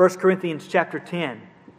1 Corinthians chapter 10.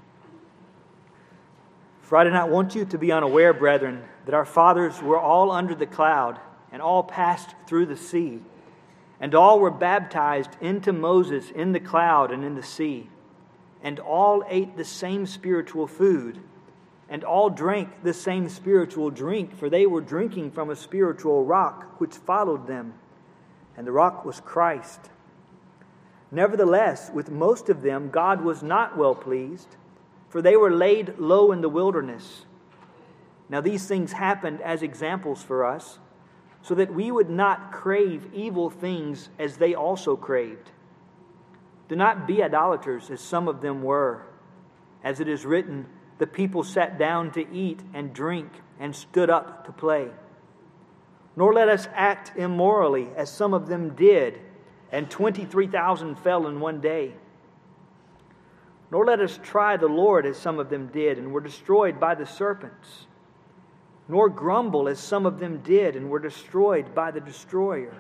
For I do not want you to be unaware, brethren, that our fathers were all under the cloud, and all passed through the sea, and all were baptized into Moses in the cloud and in the sea, and all ate the same spiritual food, and all drank the same spiritual drink, for they were drinking from a spiritual rock which followed them, and the rock was Christ. Nevertheless, with most of them God was not well pleased, for they were laid low in the wilderness. Now these things happened as examples for us, so that we would not crave evil things as they also craved. Do not be idolaters, as some of them were. As it is written, the people sat down to eat and drink and stood up to play. Nor let us act immorally, as some of them did, and 23,000 fell in one day. Nor let us try the Lord, as some of them did, and were destroyed by the serpents. Nor grumble, as some of them did, and were destroyed by the destroyer.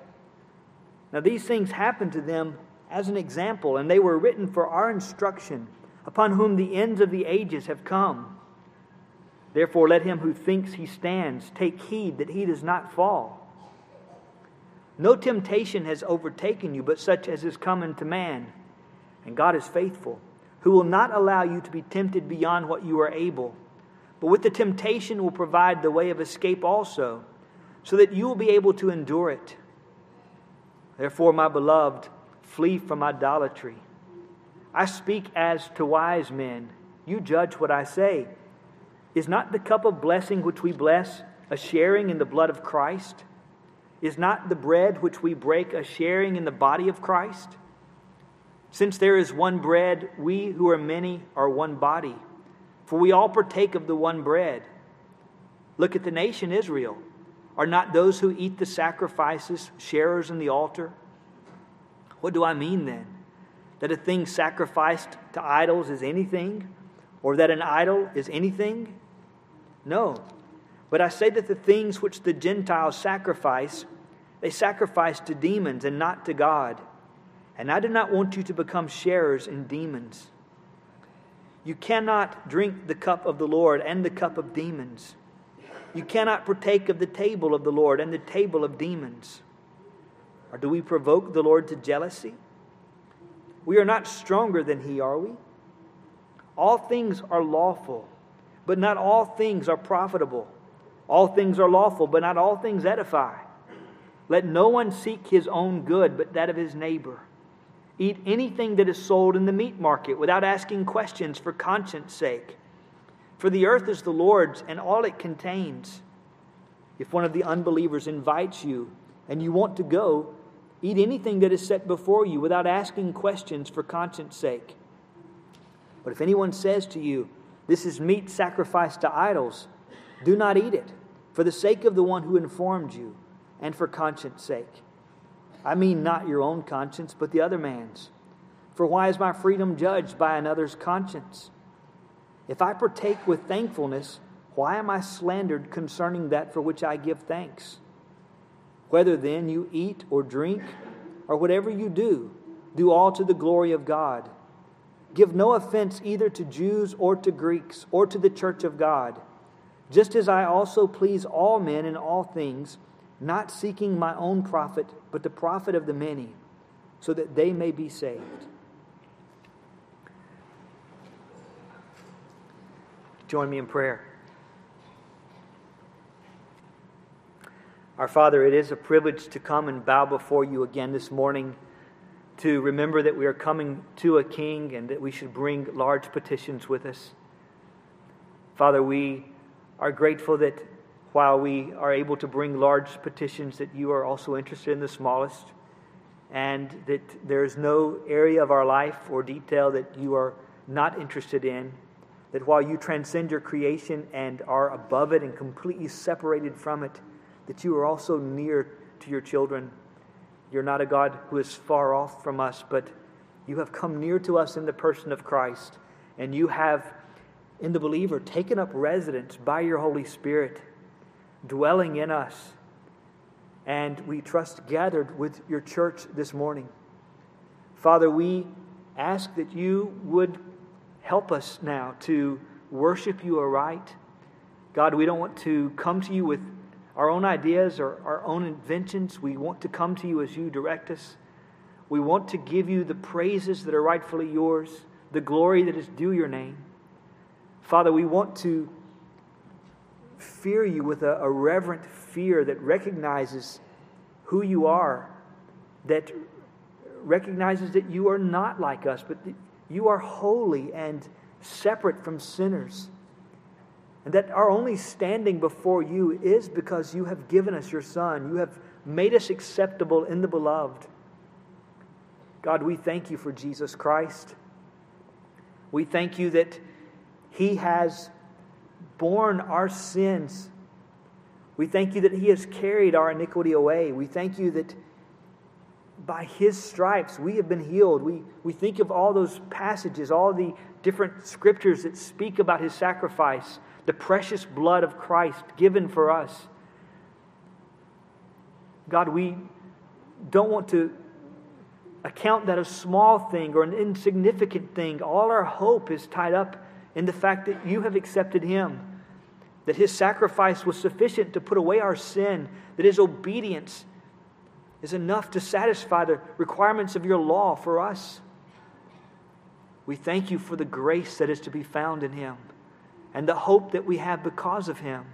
Now these things happened to them as an example, and they were written for our instruction, upon whom the ends of the ages have come. Therefore let him who thinks he stands take heed that he does not fall. No temptation has overtaken you, but such as is common to man. And God is faithful, who will not allow you to be tempted beyond what you are able, but with the temptation will provide the way of escape also, so that you will be able to endure it. Therefore, my beloved, flee from idolatry. I speak as to wise men. You judge what I say. Is not the cup of blessing which we bless a sharing in the blood of Christ? Is not the bread which we break a sharing in the body of Christ? Since there is one bread, we who are many are one body, for we all partake of the one bread. Look at the nation Israel. Are not those who eat the sacrifices sharers in the altar? What do I mean then? That a thing sacrificed to idols is anything, or that an idol is anything? No, but I say that the things which the Gentiles sacrifice, they sacrifice to demons and not to God. And I do not want you to become sharers in demons. You cannot drink the cup of the Lord and the cup of demons. You cannot partake of the table of the Lord and the table of demons. Or do we provoke the Lord to jealousy? We are not stronger than He, are we? All things are lawful, but not all things are profitable. All things are lawful, but not all things edify. Let no one seek his own good, but that of his neighbor. Eat anything that is sold in the meat market without asking questions for conscience sake. For the earth is the Lord's and all it contains. If one of the unbelievers invites you and you want to go, eat anything that is set before you without asking questions for conscience sake. But if anyone says to you, "This is meat sacrificed to idols," do not eat it, for the sake of the one who informed you, and for conscience sake. I mean not your own conscience, but the other man's. For why is my freedom judged by another's conscience? If I partake with thankfulness, why am I slandered concerning that for which I give thanks? Whether then you eat or drink, or whatever you do, do all to the glory of God. Give no offense either to Jews or to Greeks, or to the church of God, just as I also please all men in all things, not seeking my own profit, but the profit of the many, so that they may be saved. Join me in prayer. Our Father, it is a privilege to come and bow before you again this morning, to remember that we are coming to a King and that we should bring large petitions with us. Father, we are grateful that while we are able to bring large petitions, that you are also interested in the smallest, and that there is no area of our life or detail that you are not interested in, that while you transcend your creation and are above it and completely separated from it, that you are also near to your children. You're not a God who is far off from us, but you have come near to us in the person of Christ, and you have, in the believer, taken up residence by your Holy Spirit, dwelling in us, and we trust gathered with your church this morning. Father, we ask that you would help us now to worship you aright. God, we don't want to come to you with our own ideas or our own inventions. We want to come to you as you direct us. We want to give you the praises that are rightfully yours, the glory that is due your name. Father, we want to fear you with a reverent fear that recognizes who you are, that recognizes that you are not like us, but that you are holy and separate from sinners. And that our only standing before you is because you have given us your Son. You have made us acceptable in the Beloved. God, we thank you for Jesus Christ. We thank you that He has borne our sins. We thank you that He has carried our iniquity away. We thank you that by His stripes we have been healed. We think of all those passages, all the different scriptures that speak about His sacrifice, the precious blood of Christ given for us. God, we don't want to account that a small thing or an insignificant thing. All our hope is tied up in the fact that you have accepted Him, that His sacrifice was sufficient to put away our sin, that His obedience is enough to satisfy the requirements of your law for us. We thank you for the grace that is to be found in Him and the hope that we have because of Him.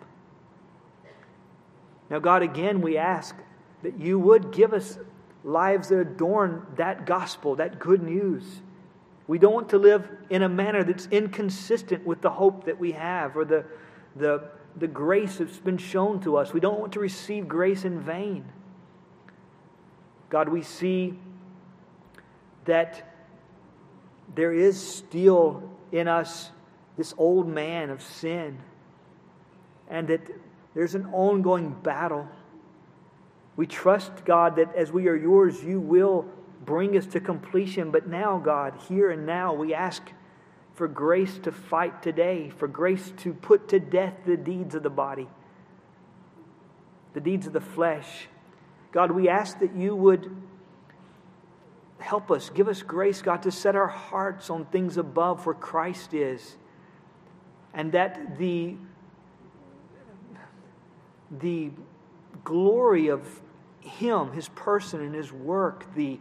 Now, God, again, we ask that you would give us lives that adorn that gospel, that good news. We don't want to live in a manner that's inconsistent with the hope that we have or the grace that's been shown to us. We don't want to receive grace in vain. God, we see that there is still in us this old man of sin, and that there's an ongoing battle. We trust, God, that as we are yours, you will bring us to completion. But now, God, here and now, we ask for grace to fight today, for grace to put to death the deeds of the body, the deeds of the flesh. God, we ask that you would help us, give us grace, God, to set our hearts on things above where Christ is, and that the glory of Him, His person and His work, the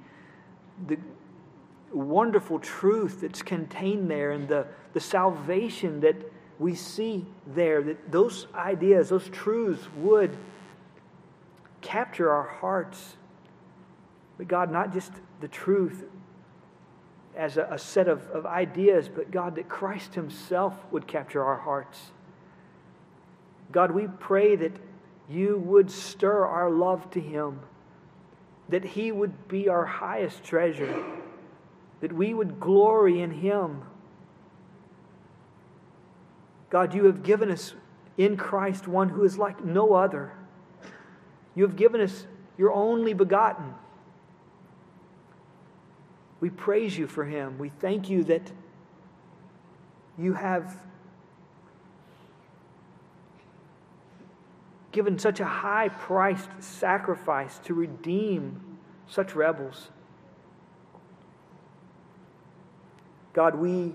wonderful truth that's contained there, and the salvation that we see there, that those ideas, those truths would capture our hearts. But God, not just the truth as a set of ideas, but God, that Christ Himself would capture our hearts. God, we pray that you would stir our love to Him, that He would be our highest treasure, that we would glory in Him. God, you have given us in Christ one who is like no other. You have given us your only begotten. We praise you for Him. We thank you that you have given such a high-priced sacrifice to redeem such rebels. God, we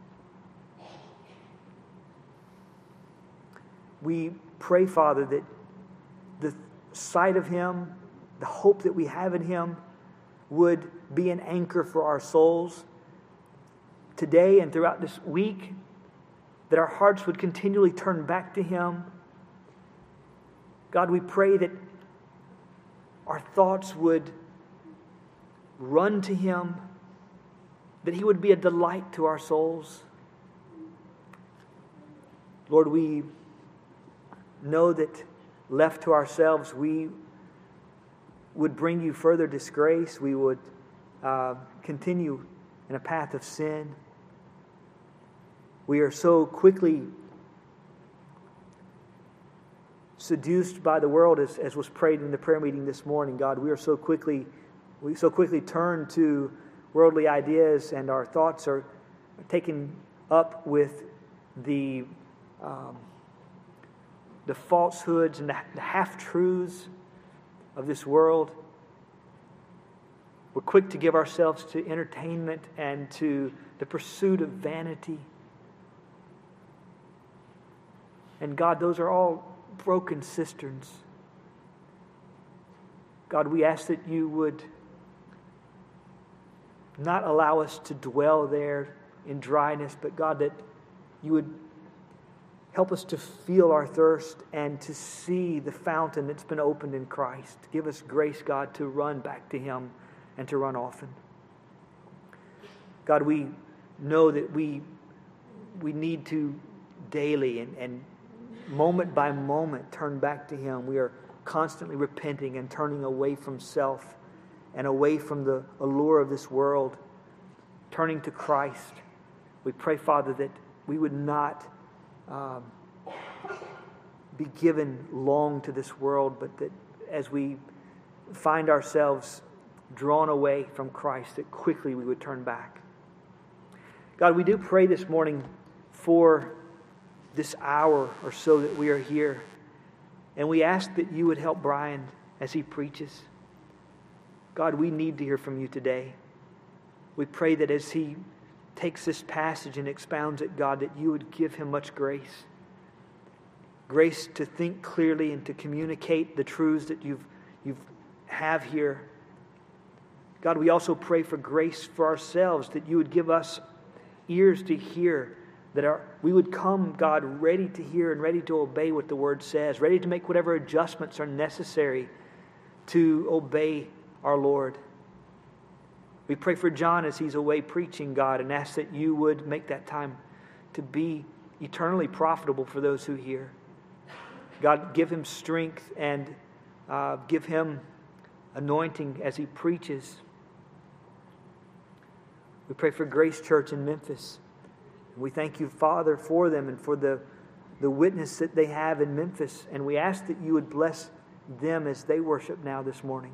pray, Father, that the sight of Him, the hope that we have in Him, would be an anchor for our souls today and throughout this week, that our hearts would continually turn back to Him. God, we pray that our thoughts would run to Him, that He would be a delight to our souls. Lord, we know that left to ourselves, we would bring you further disgrace. We would continue in a path of sin. We are so quickly seduced by the world, as was prayed in the prayer meeting this morning. God, we so quickly turn to worldly ideas, and our thoughts are taken up with the falsehoods and the half-truths of this world. We're quick to give ourselves to entertainment and to the pursuit of vanity. And God, those are all broken cisterns. God, we ask that you would not allow us to dwell there in dryness, but God, that you would help us to feel our thirst and to see the fountain that's been opened in Christ. Give us grace, God, to run back to Him and to run often. God, we know that we need to daily and moment by moment turn back to Him. We are constantly repenting and turning away from self and away from the allure of this world, turning to Christ. We pray, Father, that we would not be given long to this world, but that as we find ourselves drawn away from Christ, that quickly we would turn back. God, we do pray this morning for this hour or so that we are here, and we ask that you would help Brian as he preaches. God, we need to hear from you today. We pray that as he takes this passage and expounds it, God, that you would give him much grace. Grace to think clearly and to communicate the truths that you have here. God, we also pray for grace for ourselves, that you would give us ears to hear, that we would come, God, ready to hear and ready to obey what the Word says, ready to make whatever adjustments are necessary to obey our Lord. We pray for John as he's away preaching, God, and ask that you would make that time to be eternally profitable for those who hear. God, give him strength and give him anointing as he preaches. We pray for Grace Church in Memphis. We thank you, Father, for them and for the witness that they have in Memphis. And we ask that you would bless them as they worship now this morning.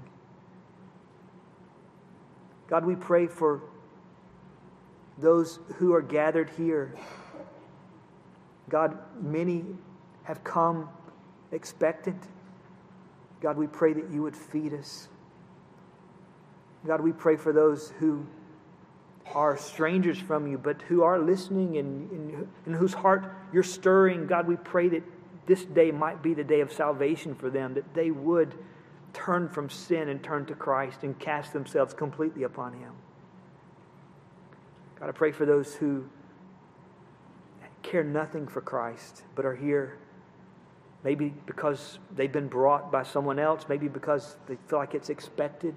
God, we pray for those who are gathered here. God, many have come expectant. God, we pray that you would feed us. God, we pray for those who are strangers from you, but who are listening and in whose heart you're stirring. God, we pray that this day might be the day of salvation for them, that they would turn from sin and turn to Christ and cast themselves completely upon Him. God, I pray for those who care nothing for Christ, but are here maybe because they've been brought by someone else, maybe because they feel like it's expected.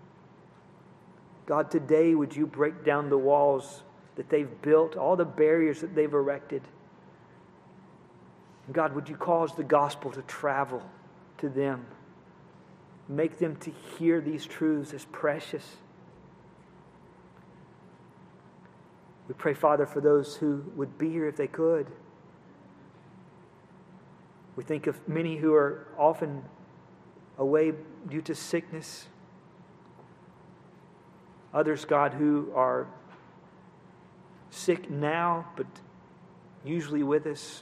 God, today would you break down the walls that they've built, all the barriers that they've erected. And God, would you cause the gospel to travel to them? Make them to hear these truths as precious. We pray, Father, for those who would be here if they could. We think of many who are often away due to sickness. Others, God, who are sick now, but usually with us.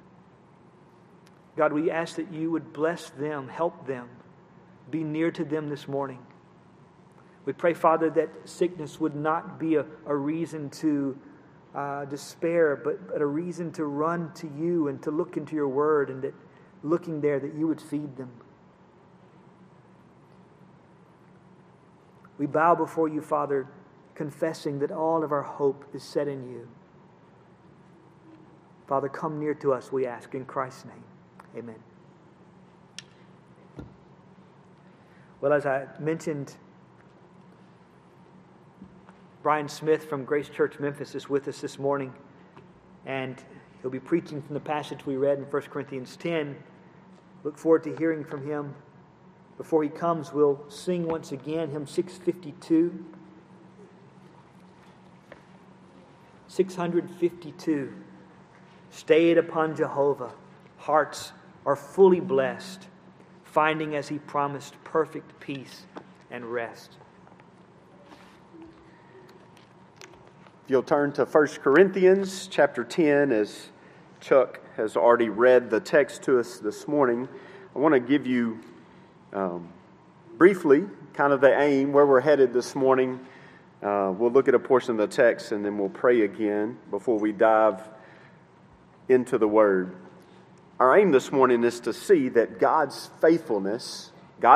God, we ask that you would bless them, help them, be near to them this morning. We pray, Father, that sickness would not be a reason to despair, but a reason to run to you and to look into your word, and that looking there, that you would feed them. We bow before you, Father, confessing that all of our hope is set in you. Father, come near to us, we ask, in Christ's name. Amen. Well, as I mentioned, Brian Smith from Grace Church Memphis is with us this morning, and he'll be preaching from the passage we read in 1 Corinthians 10. Look forward to hearing from him. Before he comes, we'll sing once again hymn 652. 652. Stayed upon Jehovah, hearts are fully blessed, finding as he promised perfect peace and rest. If you'll turn to 1 Corinthians chapter 10, as Chuck has already read the text to us this morning, I want to give you Briefly, kind of the aim, where we're headed this morning, we'll look at a portion of the text and then we'll pray again before we dive into the Word. Our aim this morning is to see that God's faithfulness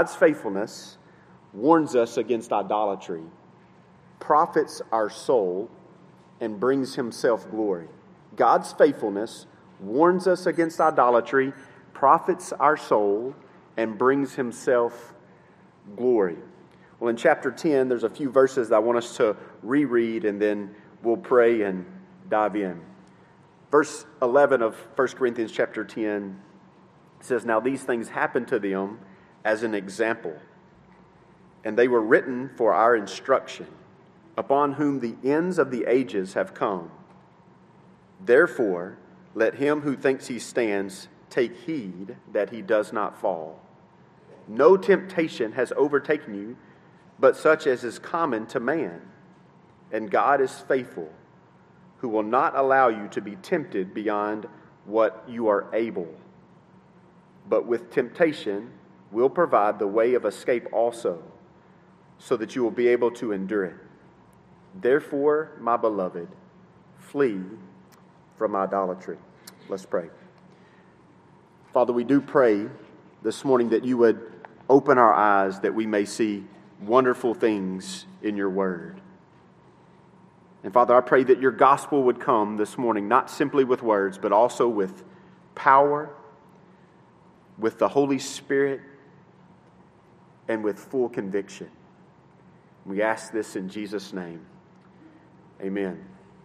warns us against idolatry, profits our soul, and brings Himself glory. God's faithfulness warns us against idolatry, profits our soul, and brings Himself glory. Well, in chapter 10, there's a few verses that I want us to reread, and then we'll pray and dive in. Verse 11 of 1 Corinthians chapter 10 says, "Now these things happened to them as an example, and they were written for our instruction, upon whom the ends of the ages have come. Therefore, let him who thinks he stands take heed that he does not fall. No temptation has overtaken you, but such as is common to man. And God is faithful, who will not allow you to be tempted beyond what you are able, but with temptation will provide the way of escape also, so that you will be able to endure it. Therefore, my beloved, flee from idolatry." Let's pray. Father, we do pray this morning that you would open our eyes that we may see wonderful things in your word. And Father, I pray that your gospel would come this morning, not simply with words, but also with power, with the Holy Spirit, and with full conviction. We ask this in Jesus' name. Amen.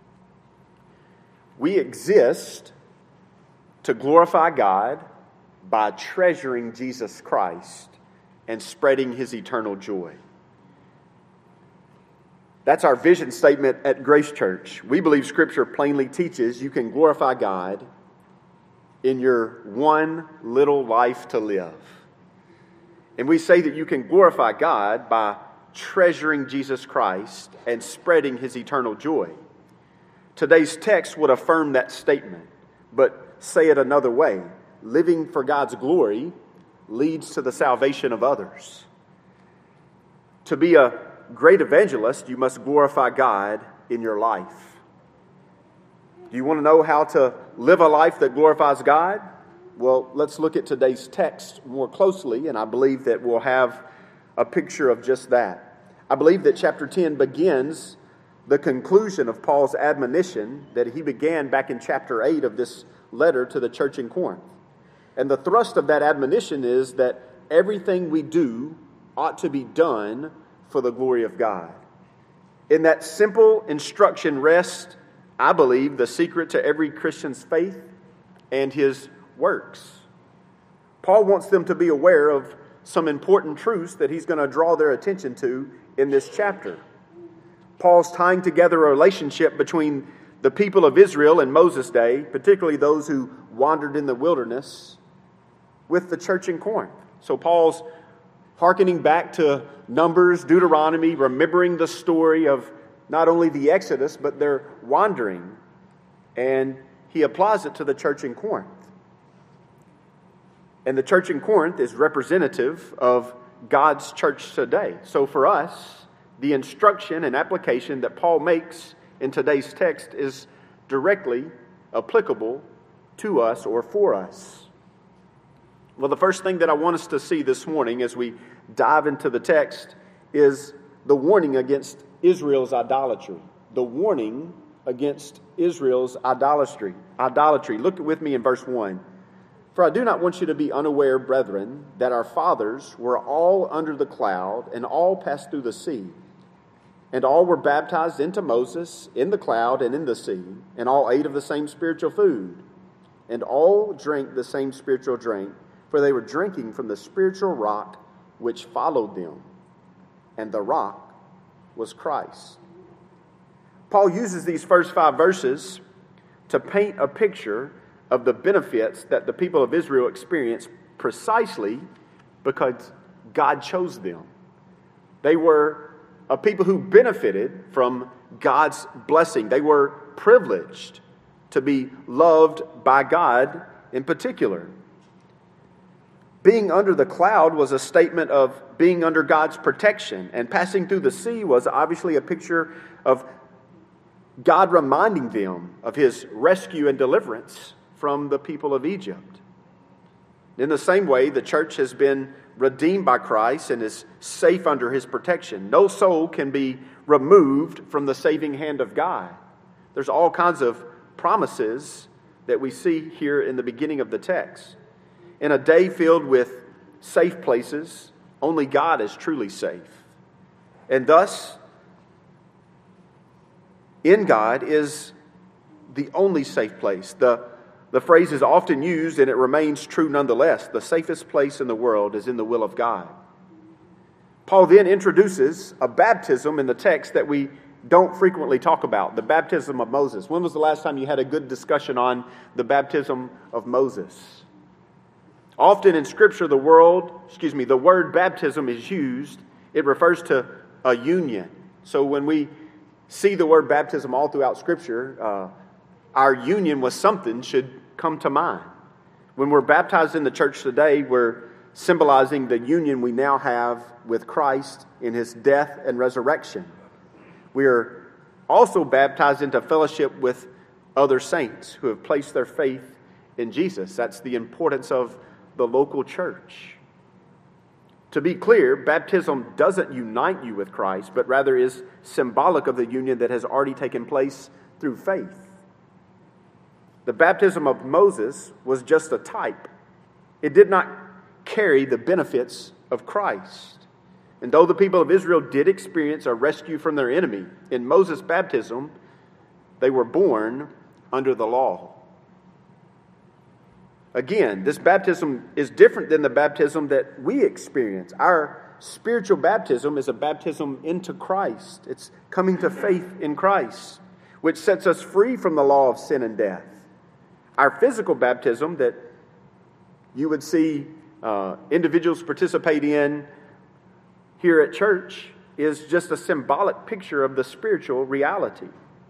We exist to glorify God by treasuring Jesus Christ and spreading His eternal joy. That's our vision statement at Grace Church. We believe Scripture plainly teaches you can glorify God in your one little life to live. And we say that you can glorify God by treasuring Jesus Christ and spreading His eternal joy. Today's text would affirm that statement, but say it another way. Living for God's glory leads to the salvation of others. To be a great evangelist, you must glorify God in your life. Do you want to know how to live a life that glorifies God? Well, let's look at today's text more closely, and I believe that we'll have a picture of just that. I believe that chapter 10 begins the conclusion of Paul's admonition that he began back in chapter 8 of this letter to the church in Corinth. And the thrust of that admonition is that everything we do ought to be done for the glory of God. In that simple instruction rests, I believe, the secret to every Christian's faith and his works. Paul wants them to be aware of some important truths that he's going to draw their attention to in this chapter. Paul's tying together a relationship between the people of Israel in Moses' day, particularly those who wandered in the wilderness, with the church in Corinth. So Paul's hearkening back to Numbers, Deuteronomy, remembering the story of not only the Exodus, but their wandering. And he applies it to the church in Corinth. And the church in Corinth is representative of God's church today. So for us, the instruction and application that Paul makes in today's text is directly applicable to us or for us. Well, the first thing that I want us to see this morning as we dive into the text is the warning against Israel's idolatry. The warning against Israel's idolatry. Look with me in verse 1. "For I do not want you to be unaware, brethren, that our fathers were all under the cloud, and all passed through the sea. And all were baptized into Moses in the cloud and in the sea, and all ate of the same spiritual food, and all drank the same spiritual drink, for they were drinking from the spiritual rock which followed them, and the rock was Christ." Paul uses these first 5 verses to paint a picture of the benefits that the people of Israel experienced precisely because God chose them. They were a people who benefited from God's blessing. They were privileged to be loved by God in particular. Being under the cloud was a statement of being under God's protection, and passing through the sea was obviously a picture of God reminding them of his rescue and deliverance from the people of Egypt. In the same way, the church has been redeemed by Christ and is safe under his protection. No soul can be removed from the saving hand of God. There's all kinds of promises that we see here in the beginning of the text. In a day filled with safe places, only God is truly safe. And thus, in God is the only safe place. The phrase is often used, and it remains true nonetheless. The safest place in the world is in the will of God. Paul then introduces a baptism in the text that we don't frequently talk about, the baptism of Moses. When was the last time you had a good discussion on the baptism of Moses? Often in Scripture, the word baptism is used. It refers to a union. So when we see the word baptism all throughout Scripture, our union with something should come to mind. When we're baptized in the church today, we're symbolizing the union we now have with Christ in his death and resurrection. We are also baptized into fellowship with other saints who have placed their faith in Jesus. That's the importance of the local church. To be clear, baptism doesn't unite you with Christ, but rather is symbolic of the union that has already taken place through faith. The baptism of Moses was just a type. It did not carry the benefits of Christ. And though the people of Israel did experience a rescue from their enemy, in Moses' baptism, they were born under the law. Again, this baptism is different than the baptism that we experience. Our spiritual baptism is a baptism into Christ. It's coming to faith in Christ, which sets us free from the law of sin and death. Our physical baptism that you would see individuals participate in here at church is just a symbolic picture of the spiritual reality.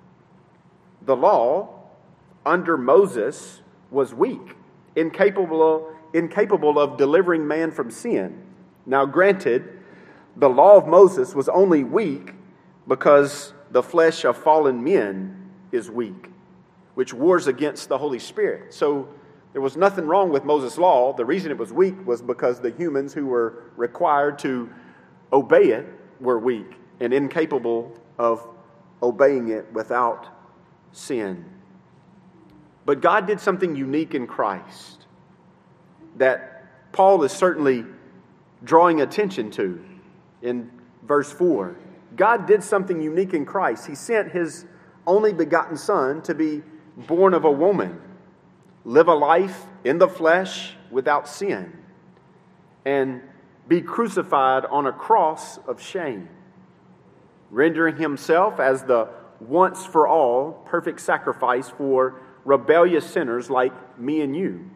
The law under Moses was weak, incapable of delivering man from sin. Now granted, the law of Moses was only weak because the flesh of fallen men is weak, which wars against the Holy Spirit. So there was nothing wrong with Moses' law. The reason it was weak was because the humans who were required to obey it were weak and incapable of obeying it without sin. But God did something unique in Christ that Paul is certainly drawing attention to in verse 4. God did something unique in Christ. He sent his only begotten Son to be born of a woman, live a life in the flesh without sin, and be crucified on a cross of shame, rendering himself as the once for all perfect sacrifice for rebellious sinners like me and you,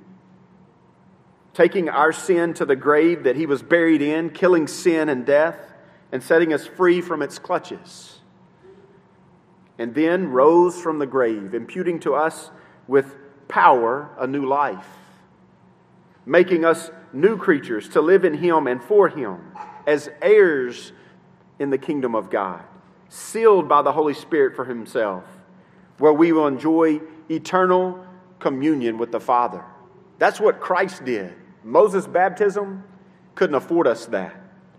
taking our sin to the grave that he was buried in, killing sin and death, and setting us free from its clutches, and then rose from the grave, imputing to us with power a new life, making us new creatures to live in him and for him as heirs in the kingdom of God, sealed by the Holy Spirit for himself, where we will enjoy eternal communion with the Father. That's what Christ did. Moses' baptism couldn't afford us that.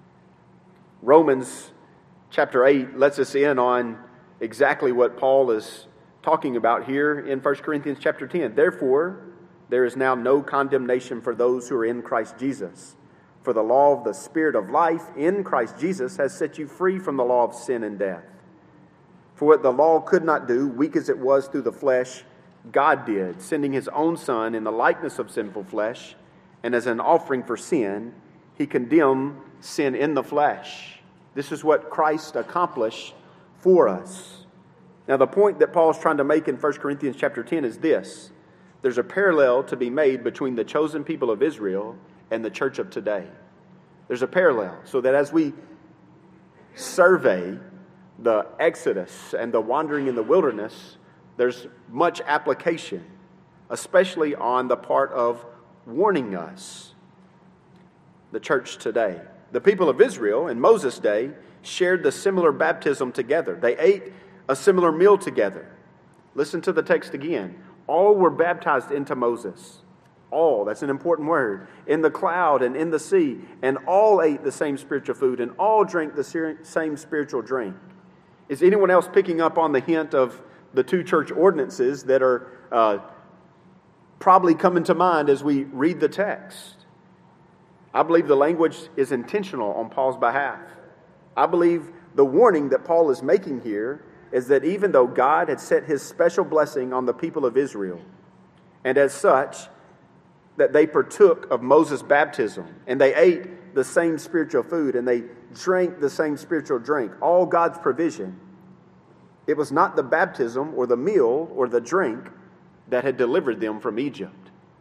Romans chapter 8 lets us in on exactly what Paul is talking about here in 1 Corinthians chapter 10. Therefore, there is now no condemnation for those who are in Christ Jesus. For the law of the Spirit of life in Christ Jesus has set you free from the law of sin and death. For what the law could not do, weak as it was through the flesh, God did, sending his own Son in the likeness of sinful flesh, and as an offering for sin, he condemned sin in the flesh. This is what Christ accomplished for us. Now, the point that Paul's trying to make in 1 Corinthians chapter 10 is this. There's a parallel to be made between the chosen people of Israel and the church of today. There's a parallel, so that as we survey the Exodus and the wandering in the wilderness, there's much application, especially on the part of warning us. the church today. The people of Israel in Moses' day shared the similar baptism together. They ate a similar meal together. Listen to the text again. All were baptized into Moses. All, that's an important word. In the cloud and in the sea, and all ate the same spiritual food, and all drank the same spiritual drink. Is anyone else picking up on the hint of the two church ordinances that are probably coming to mind as we read the text? I believe the language is intentional on Paul's behalf. I believe the warning that Paul is making here is that even though God had set his special blessing on the people of Israel, and as such, that they partook of Moses' baptism, and they ate the same spiritual food, and they drank the same spiritual drink, all God's provision, it was not the baptism or the meal or the drink that had delivered them from Egypt.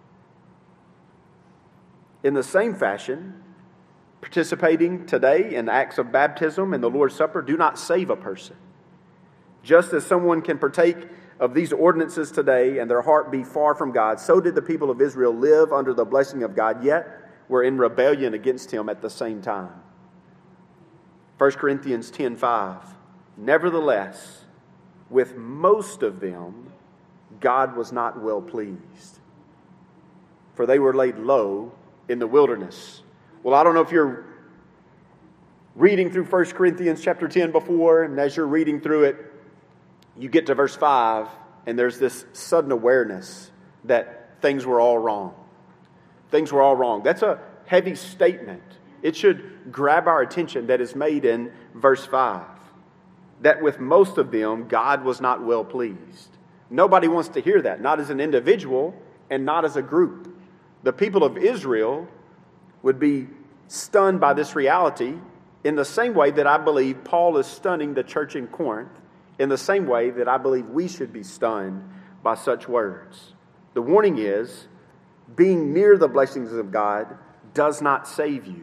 In the same fashion, participating today in acts of baptism and the Lord's Supper do not save a person. Just as someone can partake of these ordinances today and their heart be far from God, so did the people of Israel live under the blessing of God, yet were in rebellion against him at the same time. 1 Corinthians 10:5. Nevertheless, with most of them, God was not well pleased, for they were laid low in the wilderness. Well, I don't know if you're reading through 1 Corinthians chapter 10 before, and as you're reading through it, you get to verse 5, and there's this sudden awareness that things were all wrong. Things were all wrong. That's a heavy statement. It should grab our attention that is made in verse 5. That with most of them, God was not well pleased. Nobody wants to hear that, not as an individual and not as a group. The people of Israel would be stunned by this reality in the same way that I believe Paul is stunning the church in Corinth, in the same way that I believe we should be stunned by such words. The warning is, being near the blessings of God does not save you.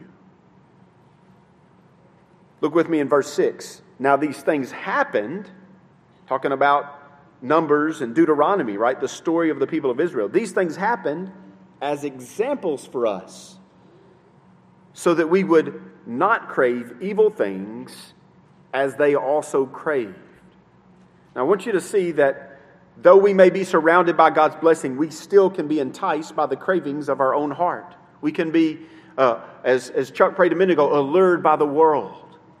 Look with me in verse 6. Now these things happened, talking about Numbers and Deuteronomy, right? The story of the people of Israel. These things happened as examples for us, so that we would not crave evil things as they also craved. Now I want you to see that though we may be surrounded by God's blessing, we still can be enticed by the cravings of our own heart. We can be, as Chuck prayed a minute ago, allured by the world.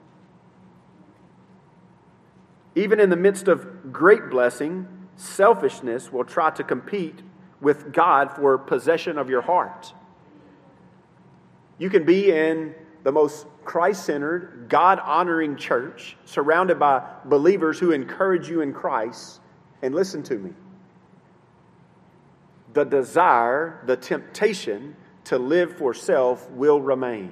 Even in the midst of great blessing, selfishness will try to compete with God for possession of your heart. You can be in the most Christ-centered, God-honoring church, surrounded by believers who encourage you in Christ. And listen to me. The desire, the temptation to live for self will remain.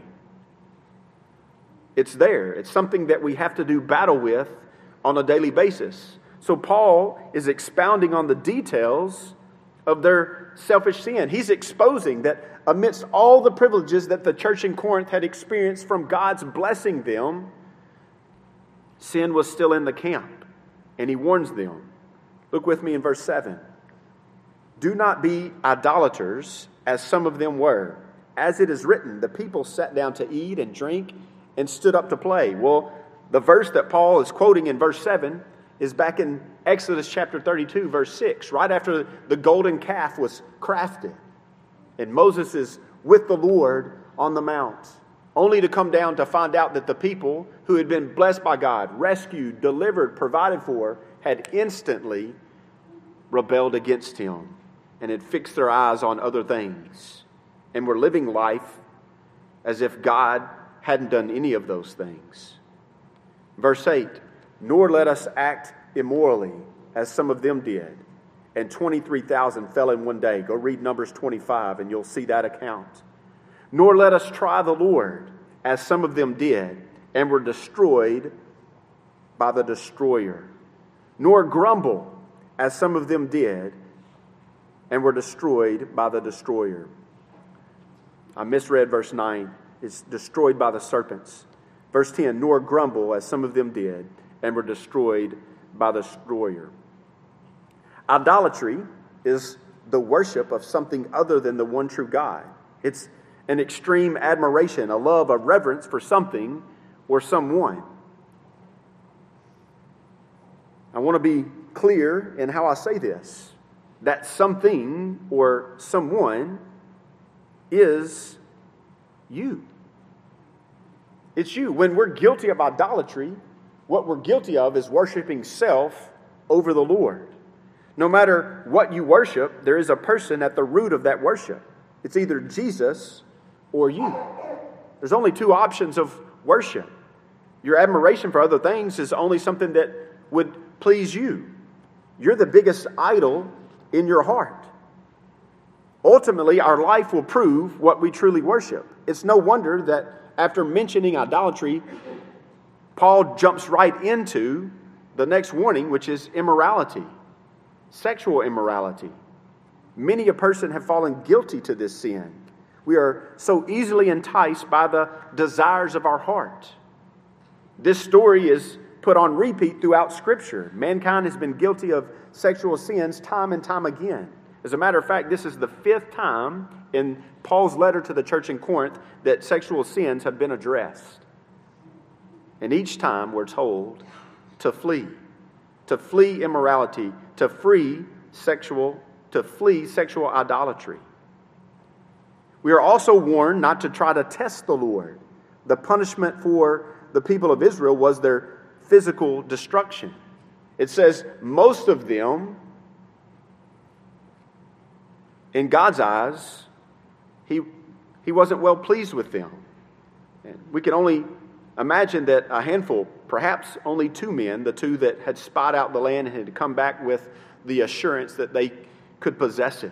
It's there. It's something that we have to do battle with on a daily basis. So Paul is expounding on the details of their selfish sin. He's exposing that amidst all the privileges that the church in Corinth had experienced from God's blessing them, sin was still in the camp. And he warns them. Look with me in verse 7. Do not be idolaters, as some of them were. As it is written, the people sat down to eat and drink and stood up to play. Well, the verse that Paul is quoting in verse 7 is back in Exodus chapter 32, verse 6, right after the golden calf was crafted. And Moses is with the Lord on the mount, only to come down to find out that the people who had been blessed by God, rescued, delivered, provided for, had instantly rebelled against him and had fixed their eyes on other things and were living life as if God hadn't done any of those things. Verse 8, nor let us act immorally as some of them did. And 23,000 fell in one day. Go read Numbers 25 and you'll see that account. Nor let us try the Lord as some of them did and were destroyed by the destroyer. Nor grumble as some of them did and were destroyed by the destroyer. I misread verse 9. It's destroyed by the serpents. Verse 10, nor grumble as some of them did and were destroyed by the destroyer. Idolatry is the worship of something other than the one true God. It's an extreme admiration, a love, a reverence for something or someone. I want to be clear in how I say this, that something or someone is you. It's you. When we're guilty of idolatry, what we're guilty of is worshiping self over the Lord. No matter what you worship, there is a person at the root of that worship. It's either Jesus or you. There's only two options of worship. Your admiration for other things is only something that would please you. You're the biggest idol in your heart. Ultimately, our life will prove what we truly worship. It's no wonder that after mentioning idolatry, Paul jumps right into the next warning, which is immorality, sexual immorality. Many a person have fallen guilty to this sin. We are so easily enticed by the desires of our heart. This story is put on repeat throughout Scripture. Mankind has been guilty of sexual sins time and time again. As a matter of fact, this is the 5th time in Paul's letter to the church in Corinth that sexual sins have been addressed. And each time we're told to flee immorality, to flee sexual idolatry. We are also warned not to try to test the Lord. The punishment for the people of Israel was their physical destruction. It says most of them, in God's eyes, he wasn't well pleased with them. And we can only imagine that a handful, perhaps only 2 men, the 2 that had spied out the land and had come back with the assurance that they could possess it.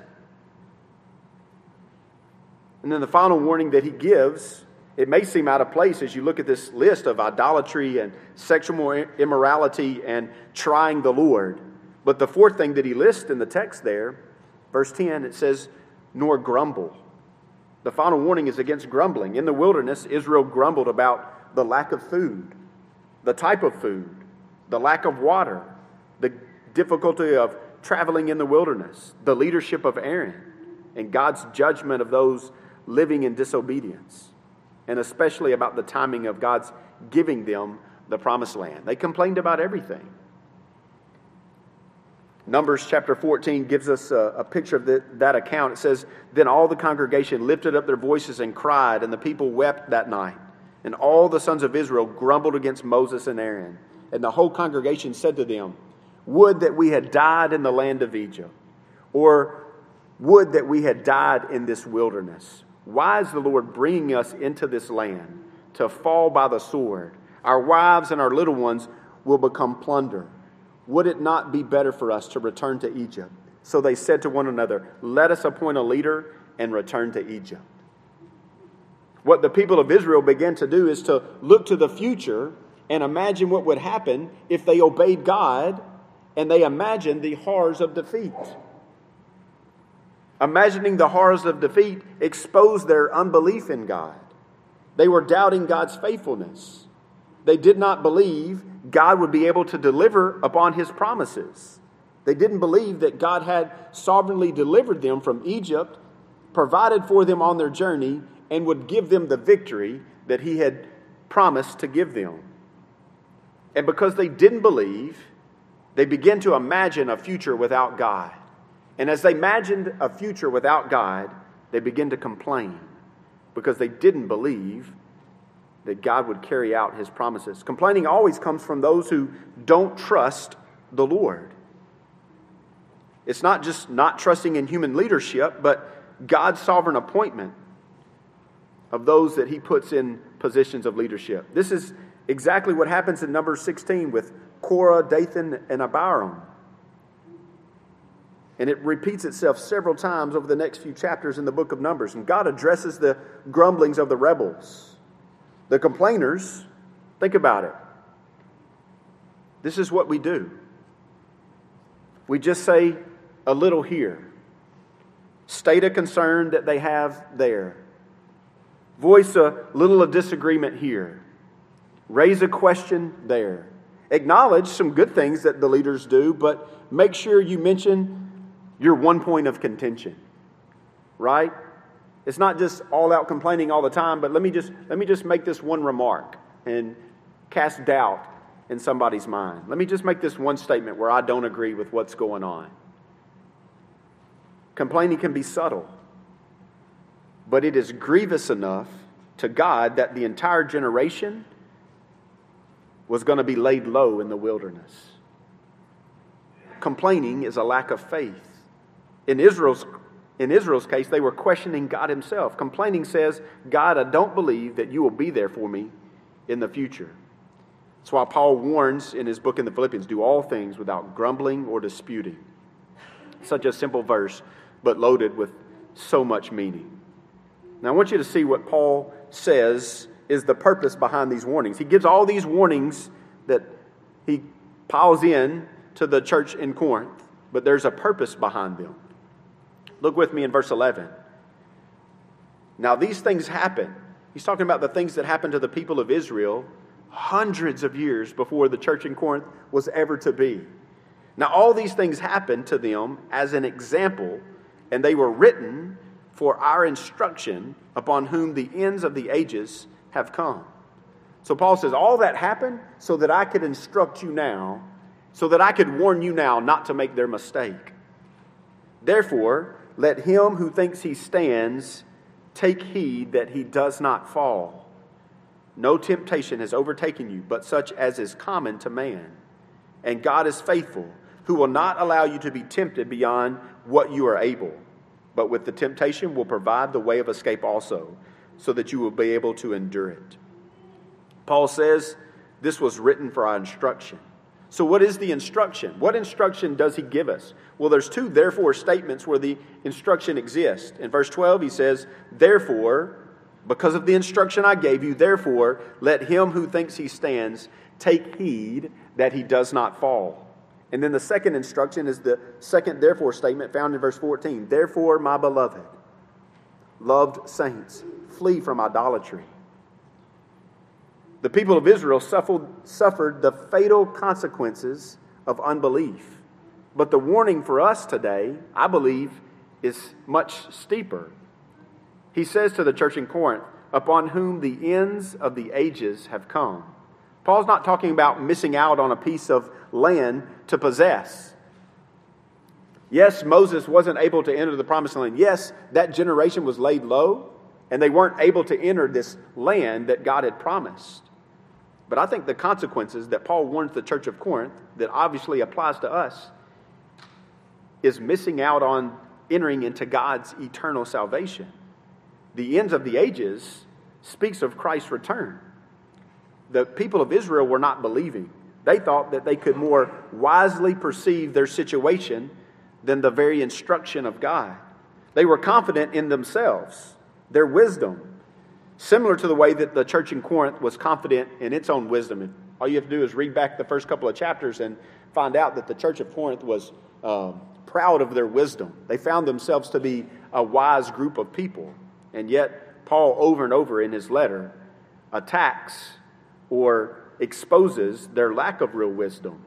And then the final warning that he gives, it may seem out of place as you look at this list of idolatry and sexual immorality and trying the Lord. But the 4th thing that he lists in the text there, verse 10, it says, nor grumble. The final warning is against grumbling. In the wilderness, Israel grumbled about the lack of food, the type of food, the lack of water, the difficulty of traveling in the wilderness, the leadership of Aaron, and God's judgment of those living in disobedience, and especially about the timing of God's giving them the promised land. They complained about everything. Numbers chapter 14 gives us a picture of that account. It says, then all the congregation lifted up their voices and cried, and the people wept that night. And all the sons of Israel grumbled against Moses and Aaron. And the whole congregation said to them, would that we had died in the land of Egypt, or would that we had died in this wilderness. Why is the Lord bringing us into this land to fall by the sword? Our wives and our little ones will become plunder. Would it not be better for us to return to Egypt? So they said to one another, let us appoint a leader and return to Egypt. What the people of Israel began to do is to look to the future and imagine what would happen if they obeyed God, and they imagined the horrors of defeat. Imagining the horrors of defeat exposed their unbelief in God. They were doubting God's faithfulness. They did not believe God would be able to deliver upon His promises. They didn't believe that God had sovereignly delivered them from Egypt, provided for them on their journey, and would give them the victory that He had promised to give them. And because they didn't believe, they began to imagine a future without God. And as they imagined a future without God, they began to complain because they didn't believe that God would carry out His promises. Complaining always comes from those who don't trust the Lord. It's not just not trusting in human leadership, but God's sovereign appointment of those that He puts in positions of leadership. This is exactly what happens in Numbers 16 with Korah, Dathan, and Abiram. And it repeats itself several times over the next few chapters in the book of Numbers. And God addresses the grumblings of the rebels. The complainers, think about it. This is what we do. We just say a little here. State a concern that they have there. Voice a little of disagreement here. Raise a question there. Acknowledge some good things that the leaders do, but make sure you mention your one point of contention. Right? It's not just all out complaining all the time, but let me just make this one remark and cast doubt in somebody's mind. Let me just make this one statement where I don't agree with what's going on. Complaining can be subtle, but it is grievous enough to God that the entire generation was going to be laid low in the wilderness. Complaining is a lack of faith. In Israel's case, they were questioning God himself. Complaining says, God, I don't believe that you will be there for me in the future. That's why Paul warns in his book in the Philippians, do all things without grumbling or disputing. Such a simple verse, but loaded with so much meaning. Now I want you to see what Paul says is the purpose behind these warnings. He gives all these warnings that he piles in to the church in Corinth, but there's a purpose behind them. Look with me in verse 11. Now these things happen. He's talking about the things that happened to the people of Israel hundreds of years before the church in Corinth was ever to be. Now all these things happened to them as an example, and they were written for our instruction, upon whom the ends of the ages have come. So Paul says, all that happened so that I could instruct you now, so that I could warn you now not to make their mistake. Therefore, let him who thinks he stands take heed that he does not fall. No temptation has overtaken you, but such as is common to man. And God is faithful, who will not allow you to be tempted beyond what you are able, but with the temptation will provide the way of escape also, so that you will be able to endure it. Paul says this was written for our instruction. So what is the instruction? What instruction does he give us? Well, there's two therefore statements where the instruction exists. In verse 12 he says, therefore, because of the instruction I gave you, therefore, let him who thinks he stands take heed that he does not fall. And then the second instruction is the second therefore statement found in verse 14. Therefore, my beloved, loved saints, flee from idolatry. The people of Israel suffered the fatal consequences of unbelief. But the warning for us today, I believe, is much steeper. He says to the church in Corinth, upon whom the ends of the ages have come. Paul's not talking about missing out on a piece of land to possess. Yes, Moses wasn't able to enter the promised land. Yes, that generation was laid low, and they weren't able to enter this land that God had promised. But I think the consequences that Paul warns the church of Corinth, that obviously applies to us, is missing out on entering into God's eternal salvation. The ends of the ages speaks of Christ's return. The people of Israel were not believing. They thought that they could more wisely perceive their situation than the very instruction of God. They were confident in themselves, their wisdom, similar to the way that the church in Corinth was confident in its own wisdom. And all you have to do is read back the first couple of chapters and find out that the church of Corinth was proud of their wisdom. They found themselves to be a wise group of people. And yet, Paul, over and over in his letter, attacks or exposes their lack of real wisdom.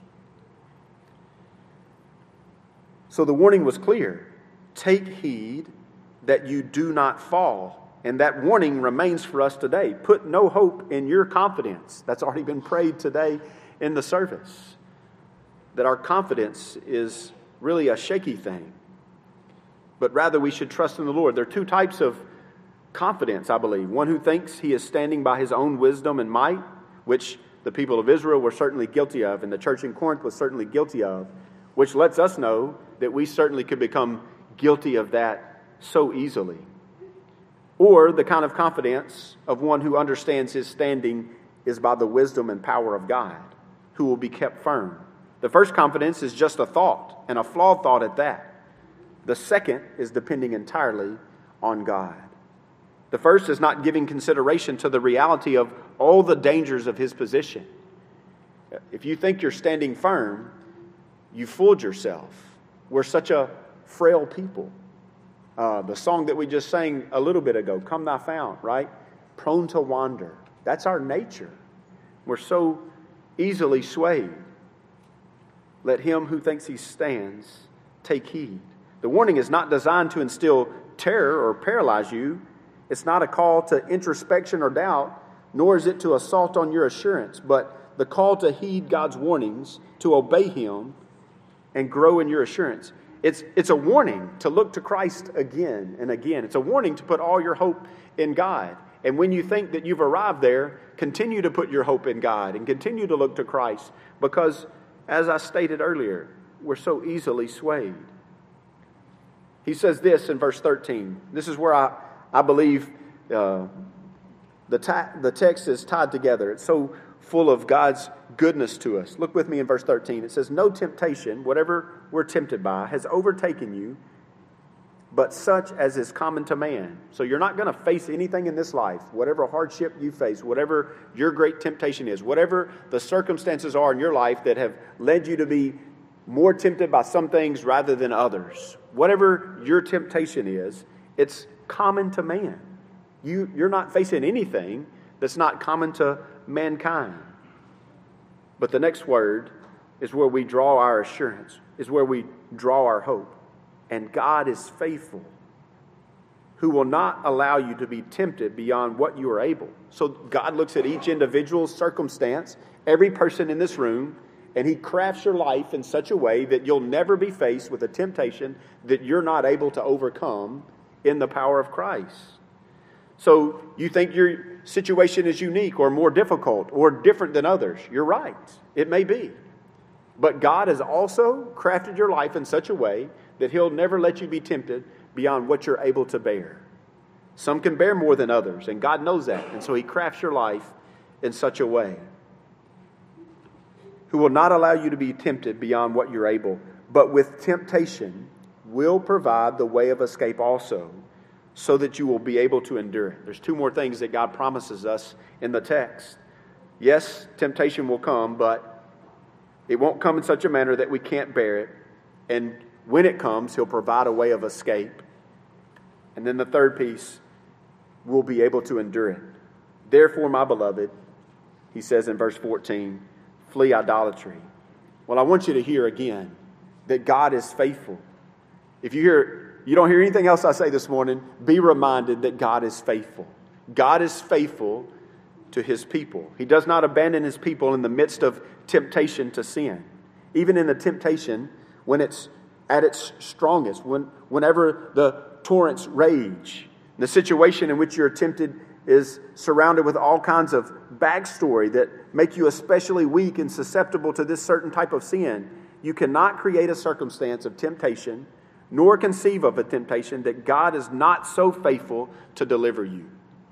So the warning was clear. Take heed that you do not fall. And that warning remains for us today. Put no hope in your confidence. That's already been prayed today in the service. That our confidence is really a shaky thing. But rather we should trust in the Lord. There are two types of confidence, I believe. One who thinks he is standing by his own wisdom and might, which the people of Israel were certainly guilty of, and the church in Corinth was certainly guilty of, which lets us know that we certainly could become guilty of that so easily. Or the kind of confidence of one who understands his standing is by the wisdom and power of God, who will be kept firm. The first confidence is just a thought, and a flawed thought at that. The second is depending entirely on God. The first is not giving consideration to the reality of all the dangers of his position. If you think you're standing firm, you fooled yourself. We're such a frail people. The song that we just sang a little bit ago, Come Thou Fount, right? Prone to wander. That's our nature. We're so easily swayed. Let him who thinks he stands take heed. The warning is not designed to instill terror or paralyze you. It's not a call to introspection or doubt, nor is it to assault on your assurance, but the call to heed God's warnings, to obey Him, and grow in your assurance. It's a warning to look to Christ again and again. It's a warning to put all your hope in God. And when you think that you've arrived there, continue to put your hope in God and continue to look to Christ. Because, as I stated earlier, we're so easily swayed. He says this in verse 13. This is where I believe the text is tied together. It's so full of God's goodness to us. Look with me in verse 13. It says, no temptation, whatever we're tempted by, has overtaken you, but such as is common to man. So you're not going to face anything in this life, whatever hardship you face, whatever your great temptation is, whatever the circumstances are in your life that have led you to be more tempted by some things rather than others. Whatever your temptation is, it's common to man. You're not facing anything that's not common to mankind. But the next word is where we draw our assurance, is where we draw our hope. And God is faithful, who will not allow you to be tempted beyond what you are able. So God looks at each individual's circumstance, every person in this room, and He crafts your life in such a way that you'll never be faced with a temptation that you're not able to overcome in the power of Christ. So you think your situation is unique or more difficult or different than others. You're right. It may be. But God has also crafted your life in such a way that He'll never let you be tempted beyond what you're able to bear. Some can bear more than others, and God knows that. And so He crafts your life in such a way. Who will not allow you to be tempted beyond what you're able, but with temptation will provide the way of escape also, so that you will be able to endure it. There's two more things that God promises us in the text. Yes, temptation will come, but it won't come in such a manner that we can't bear it. And when it comes, He'll provide a way of escape. And then the third piece, we'll be able to endure it. Therefore, my beloved, He says in verse 14, flee idolatry. Well, I want you to hear again that God is faithful. If you don't hear anything else I say this morning, be reminded that God is faithful. God is faithful to His people. He does not abandon His people in the midst of temptation to sin. Even in the temptation, when it's at its strongest, whenever the torrents rage, the situation in which you're tempted is surrounded with all kinds of backstory that make you especially weak and susceptible to this certain type of sin, you cannot create a circumstance of temptation nor conceive of a temptation that God is not so faithful to deliver you.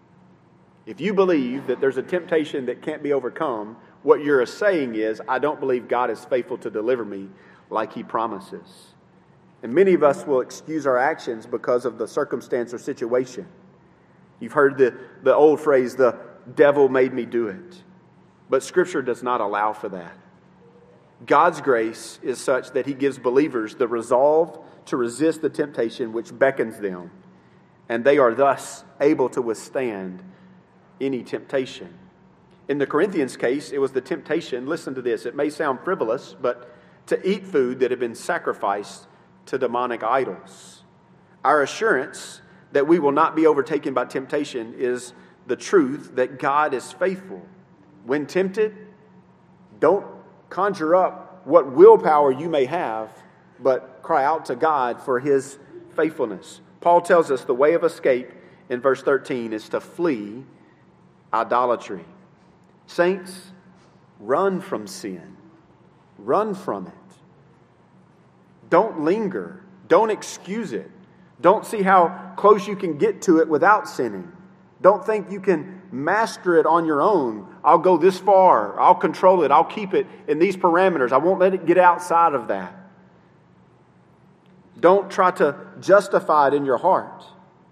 If you believe that there's a temptation that can't be overcome, what you're saying is, I don't believe God is faithful to deliver me like He promises. And many of us will excuse our actions because of the circumstance or situation. You've heard the old phrase, the devil made me do it. But Scripture does not allow for that. God's grace is such that He gives believers the resolve to resist the temptation which beckons them, and they are thus able to withstand any temptation. In the Corinthians case, it was the temptation, listen to this, it may sound frivolous, but to eat food that had been sacrificed to demonic idols. Our assurance that we will not be overtaken by temptation is the truth that God is faithful. When tempted, don't conjure up what willpower you may have, but cry out to God for His faithfulness. Paul tells us the way of escape in verse 13 is to flee idolatry. Saints, run from sin. Run from it. Don't linger. Don't excuse it. Don't see how close you can get to it without sinning. Don't think you can master it on your own. I'll go this far. I'll control it. I'll keep it in these parameters. I won't let it get outside of that. Don't try to justify it in your heart.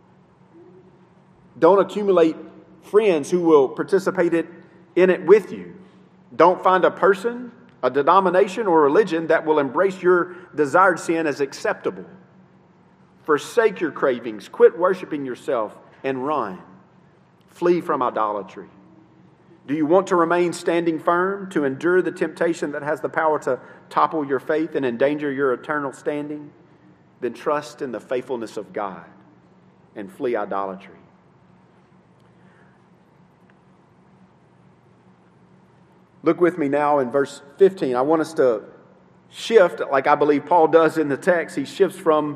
Don't accumulate friends who will participate in it with you. Don't find a person, a denomination, or religion that will embrace your desired sin as acceptable. Forsake your cravings. Quit worshiping yourself and run. Flee from idolatry. Do you want to remain standing firm, to endure the temptation that has the power to topple your faith and endanger your eternal standing? then trust in the faithfulness of God and flee idolatry. Look with me now in verse 15. I want us to shift, like I believe Paul does in the text. He shifts from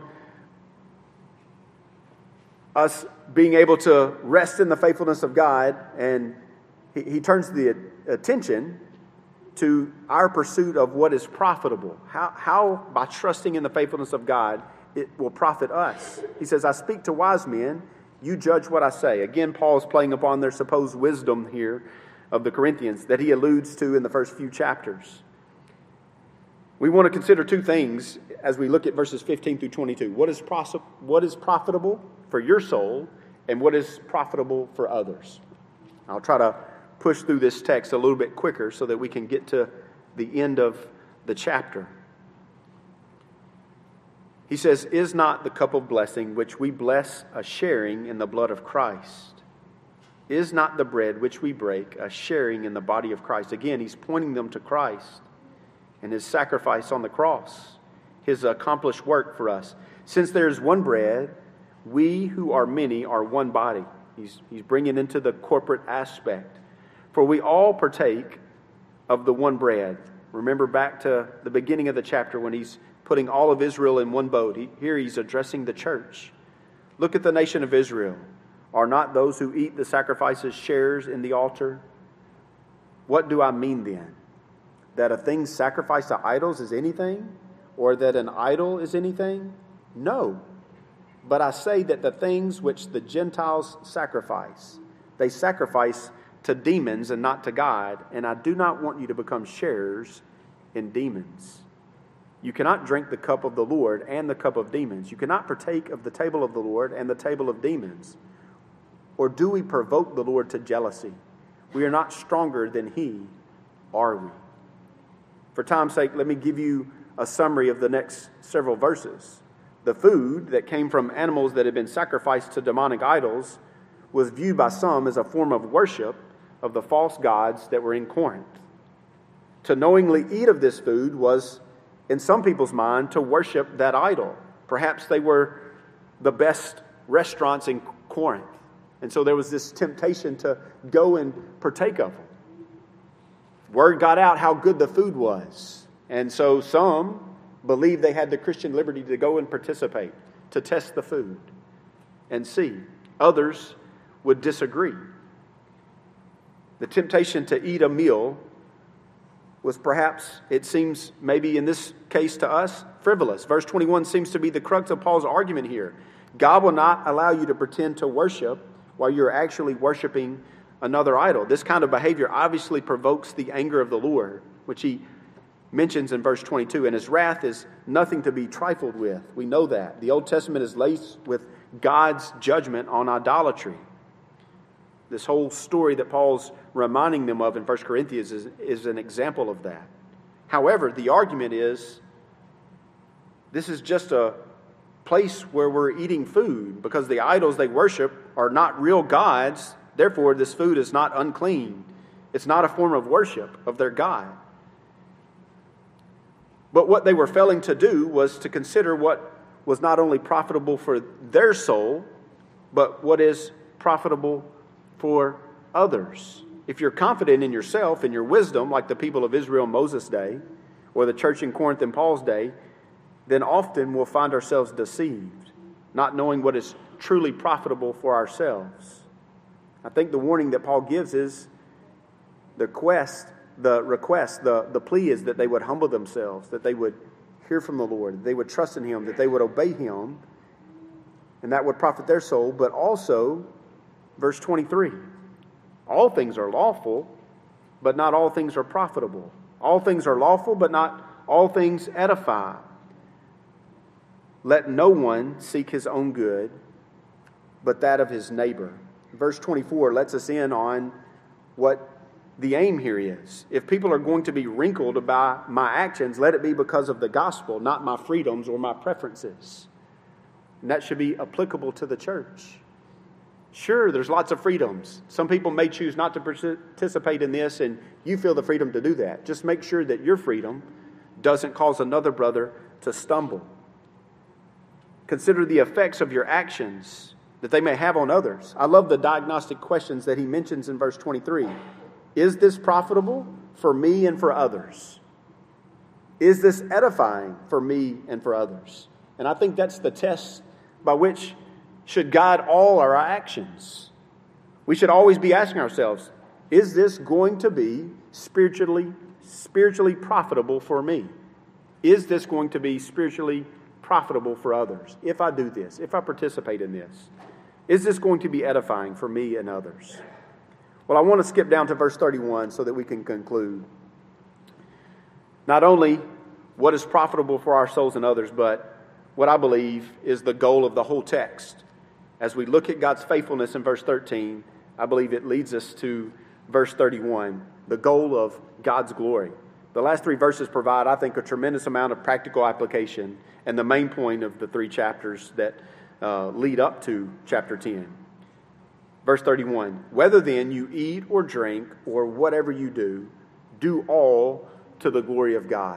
us being able to rest in the faithfulness of God, and he turns the attention to our pursuit of what is profitable. How by trusting in the faithfulness of God, it will profit us. He says, I speak to wise men, you judge what I say. Again, Paul is playing upon their supposed wisdom here of the Corinthians that he alludes to in the first few chapters. We want to consider two things as we look at verses 15 through 22. What is profitable for your soul, and what is profitable for others? I'll try to push through this text a little bit quicker so that we can get to the end of the chapter. He says, is not the cup of blessing which we bless a sharing in the blood of Christ? Is not the bread which we break a sharing in the body of Christ? Again, he's pointing them to Christ and his sacrifice on the cross, his accomplished work for us. Since there is one bread, we who are many are one body. He's bringing into the corporate aspect. For we all partake of the one bread. Remember back to the beginning of the chapter when he's putting all of Israel in one boat. Here he's addressing the church. Look at the nation of Israel. Are not those who eat the sacrifices shares in the altar? What do I mean then? That a thing sacrificed to idols is anything? Or that an idol is anything? No. But I say that the things which the Gentiles sacrifice, they sacrifice to demons and not to God, and I do not want you to become sharers in demons. You cannot drink the cup of the Lord and the cup of demons. You cannot partake of the table of the Lord and the table of demons. Or do we provoke the Lord to jealousy? We are not stronger than he, are we? For time's sake, let me give you a summary of the next several verses. The food that came from animals that had been sacrificed to demonic idols was viewed by some as a form of worship of the false gods that were in Corinth. To knowingly eat of this food was, in some people's mind, to worship that idol. Perhaps they were the best restaurants in Corinth. And so there was this temptation to go and partake of them. Word got out how good the food was. And so some believed they had the Christian liberty to go and participate, to test the food and see. Others would disagree. The temptation to eat a meal was perhaps, it seems maybe in this case to us, frivolous. Verse 21 seems to be the crux of Paul's argument here. God will not allow you to pretend to worship while you're actually worshiping another idol. This kind of behavior obviously provokes the anger of the Lord, which he mentions in verse 22. And his wrath is nothing to be trifled with. We know that. The Old Testament is laced with God's judgment on idolatry. This whole story that Paul's reminding them of in 1 Corinthians is an example of that. However, the argument is this is just a place where we're eating food because the idols they worship are not real gods. Therefore, this food is not unclean. It's not a form of worship of their God. But what they were failing to do was to consider what was not only profitable for their soul, but what is profitable for others. If you're confident in yourself and your wisdom, like the people of Israel in Moses' day, or the church in Corinth in Paul's day, then often we'll find ourselves deceived, not knowing what is truly profitable for ourselves. I think the warning that Paul gives is the request, the plea is that they would humble themselves, that they would hear from the Lord, that they would trust in him, that they would obey him, and that would profit their soul. But also, verse 23, all things are lawful, but not all things are profitable. All things are lawful, but not all things edify. Let no one seek his own good, but that of his neighbor. Verse 24 lets us in on what the aim here is. If people are going to be wrinkled by my actions, let it be because of the gospel, not my freedoms or my preferences. And that should be applicable to the church. Sure, there's lots of freedoms. Some people may choose not to participate in this, and you feel the freedom to do that. Just make sure that your freedom doesn't cause another brother to stumble. Consider the effects of your actions that they may have on others. I love the diagnostic questions that he mentions in verse 23. Is this profitable for me and for others? Is this edifying for me and for others? And I think that's the test by which should guide all our actions. We should always be asking ourselves, is this going to be spiritually profitable for me? Is this going to be spiritually profitable for others? If I do this, if I participate in this, is this going to be edifying for me and others? Well, I want to skip down to verse 31 so that we can conclude. Not only what is profitable for our souls and others, but what I believe is the goal of the whole text. As we look at God's faithfulness in verse 13, I believe it leads us to verse 31, the goal of God's glory. The last three verses provide, I think, a tremendous amount of practical application and the main point of the three chapters that lead up to chapter 10. Verse 31, whether then you eat or drink or whatever you do all to the glory of God.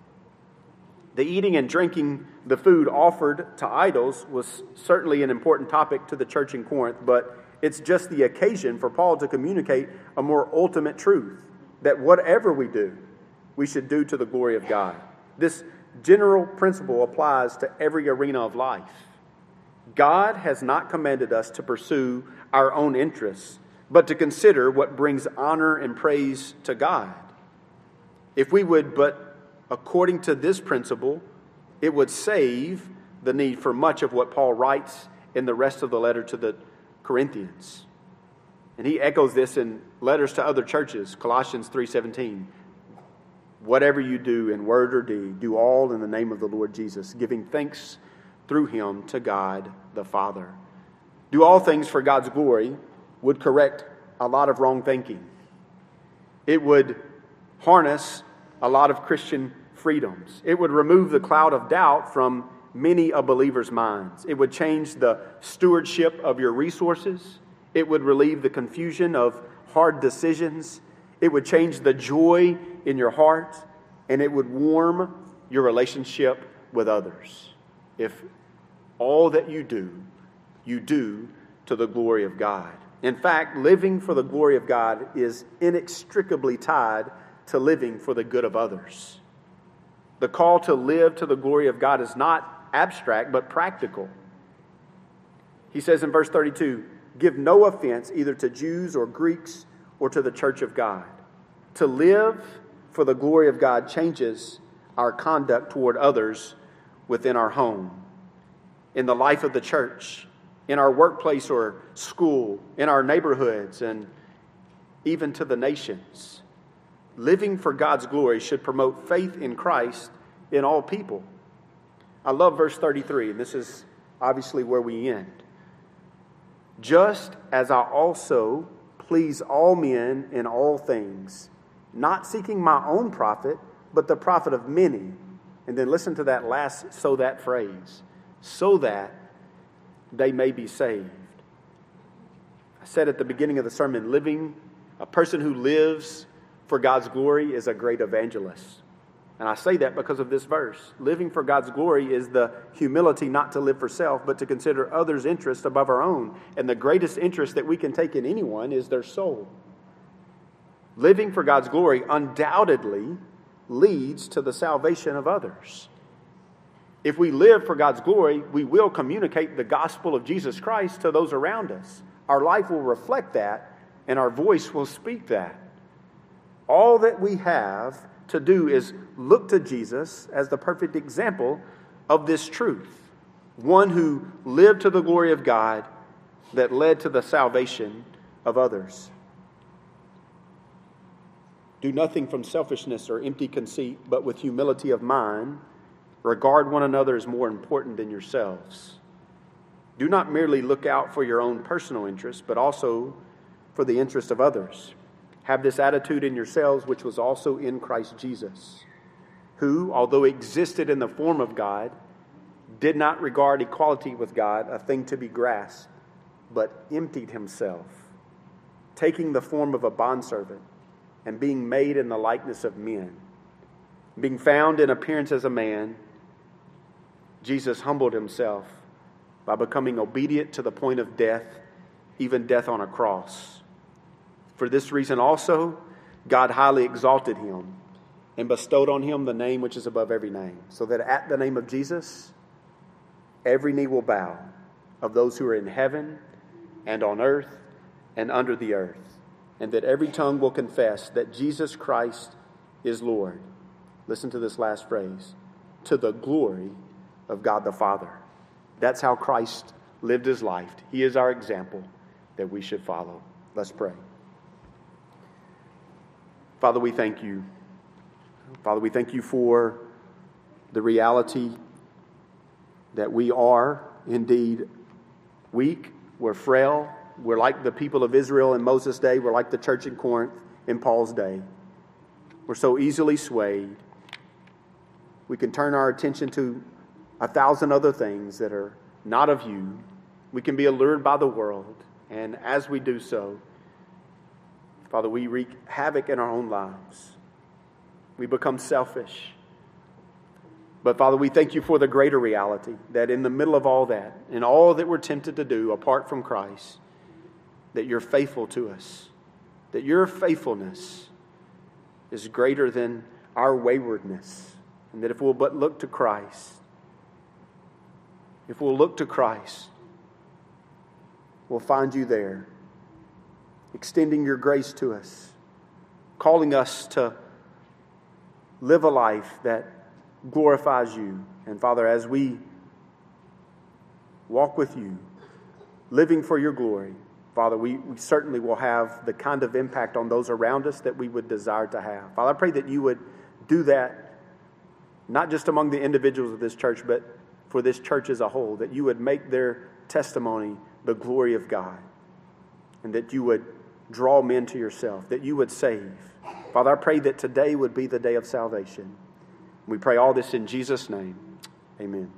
The eating and drinking the food offered to idols was certainly an important topic to the church in Corinth, but it's just the occasion for Paul to communicate a more ultimate truth, that whatever we do, we should do to the glory of God. This general principle applies to every arena of life. God has not commanded us to pursue our own interests, but to consider what brings honor and praise to God. If we would but, according to this principle, it would save the need for much of what Paul writes in the rest of the letter to the Corinthians. And he echoes this in letters to other churches, Colossians 3:17. Whatever you do in word or deed, do all in the name of the Lord Jesus, giving thanks through him to God the Father. Do all things for God's glory would correct a lot of wrong thinking. It would harness a lot of Christian freedoms. It would remove the cloud of doubt from many a believer's minds. It would change the stewardship of your resources. It would relieve the confusion of hard decisions. It would change the joy in your heart, and it would warm your relationship with others. If all that you do to the glory of God. In fact, living for the glory of God is inextricably tied to living for the good of others. The call to live to the glory of God is not abstract, but practical. He says in verse 32, give no offense either to Jews or Greeks or to the church of God. To live for the glory of God changes our conduct toward others within our home, in the life of the church, in our workplace or school, in our neighborhoods, and even to the nations. Living for God's glory should promote faith in Christ in all people. I love verse 33, and this is obviously where we end. Just as I also please all men in all things, not seeking my own profit, but the profit of many. And then listen to that last "so that" phrase. So that they may be saved. I said at the beginning of the sermon, a person who lives for God's glory is a great evangelist. And I say that because of this verse. Living for God's glory is the humility not to live for self, but to consider others' interests above our own. And the greatest interest that we can take in anyone is their soul. Living for God's glory undoubtedly leads to the salvation of others. If we live for God's glory, we will communicate the gospel of Jesus Christ to those around us. Our life will reflect that, and our voice will speak that. All that we have to do is look to Jesus as the perfect example of this truth. One who lived to the glory of God that led to the salvation of others. Do nothing from selfishness or empty conceit, but with humility of mind, regard one another as more important than yourselves. Do not merely look out for your own personal interests, but also for the interest of others. Have this attitude in yourselves, which was also in Christ Jesus, who, although existed in the form of God, did not regard equality with God a thing to be grasped, but emptied himself, taking the form of a bondservant and being made in the likeness of men. Being found in appearance as a man, Jesus humbled himself by becoming obedient to the point of death, even death on a cross. For this reason also, God highly exalted him and bestowed on him the name which is above every name, so that at the name of Jesus, every knee will bow, of those who are in heaven and on earth and under the earth, and that every tongue will confess that Jesus Christ is Lord. Listen to this last phrase. To the glory of God the Father. That's how Christ lived his life. He is our example that we should follow. Let's pray. Father, we thank you. Father, we thank you for the reality that we are indeed weak, we're frail, we're like the people of Israel in Moses' day, we're like the church in Corinth in Paul's day. We're so easily swayed. We can turn our attention to 1,000 other things that are not of you. We can be allured by the world, and as we do so, Father, we wreak havoc in our own lives. We become selfish. But Father, we thank you for the greater reality that in the middle of all that, and all that we're tempted to do apart from Christ, that you're faithful to us, that your faithfulness is greater than our waywardness, and that if we'll but look to Christ, we'll find you there, extending your grace to us, calling us to live a life that glorifies you. And Father, as we walk with you, living for your glory, Father, we certainly will have the kind of impact on those around us that we would desire to have. Father, I pray that you would do that, not just among the individuals of this church, but for this church as a whole, that you would make their testimony the glory of God, and that you would draw men to yourself, that you would save. Father, I pray that today would be the day of salvation. We pray all this in Jesus' name. Amen.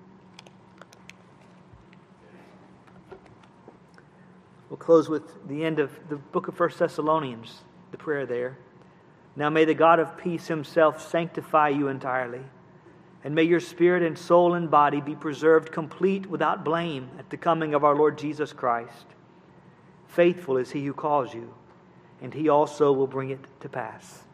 We'll close with the end of the book of 1 Thessalonians, the prayer there. Now may the God of peace himself sanctify you entirely, and may your spirit and soul and body be preserved complete without blame at the coming of our Lord Jesus Christ. Faithful is he who calls you, and he also will bring it to pass.